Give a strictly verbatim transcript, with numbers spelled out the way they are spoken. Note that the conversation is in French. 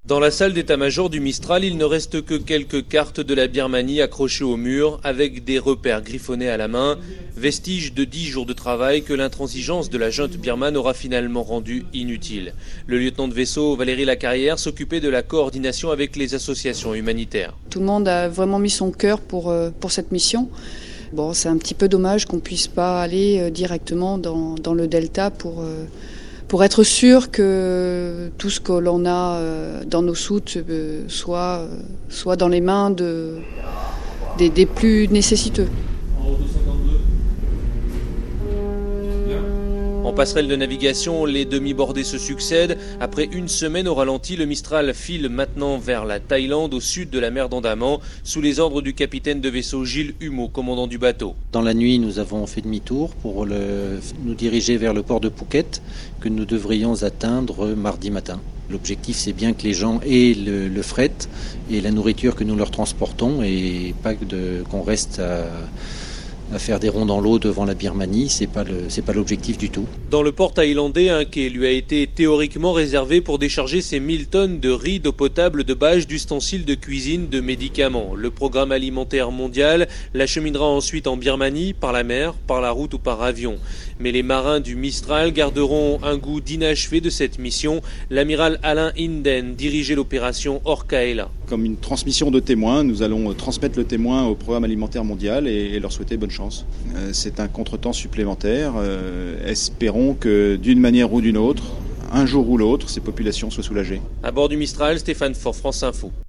Dans la salle d'état-major du Mistral, il ne reste que quelques cartes de la Birmanie accrochées au mur avec des repères griffonnés à la main, vestiges de dix jours de travail que l'intransigeance de la junte birmane aura finalement rendu inutile. Le lieutenant de vaisseau Valérie Lacarrière s'occupait de la coordination avec les associations humanitaires. Tout le monde a vraiment mis son cœur pour, pour cette mission. Bon, c'est un petit peu dommage qu'on ne puisse pas aller directement dans, dans le delta pour... pour être sûr que tout ce que l'on a dans nos soutes soit, soit dans les mains de, des, des plus nécessiteux. En passerelle de navigation, les demi-bordées se succèdent. Après une semaine au ralenti, le Mistral file maintenant vers la Thaïlande, au sud de la mer d'Andaman, sous les ordres du capitaine de vaisseau Gilles Humeau, commandant du bateau. Dans la nuit, nous avons fait demi-tour pour le, nous diriger vers le port de Phuket, que nous devrions atteindre mardi matin. L'objectif, c'est bien que les gens aient le, le fret et la nourriture que nous leur transportons, et pas de, qu'on reste à... à faire des ronds dans l'eau devant la Birmanie, c'est pas le, c'est pas l'objectif du tout. Dans le port thaïlandais, un quai lui a été théoriquement réservé pour décharger ses mille tonnes de riz, d'eau potable, de bâches, d'ustensiles de cuisine, de médicaments. Le programme alimentaire mondial l'acheminera ensuite en Birmanie, par la mer, par la route ou par avion. Mais les marins du Mistral garderont un goût d'inachevé de cette mission. L'amiral Alain Inden dirigeait l'opération Orcaela. Comme une transmission de témoins, nous allons transmettre le témoin au programme alimentaire mondial et, et leur souhaiter bonne chance. Euh, c'est un contretemps supplémentaire. Euh, espérons que d'une manière ou d'une autre, un jour ou l'autre, ces populations soient soulagées. À bord du Mistral, Stéphane Faure, France Info.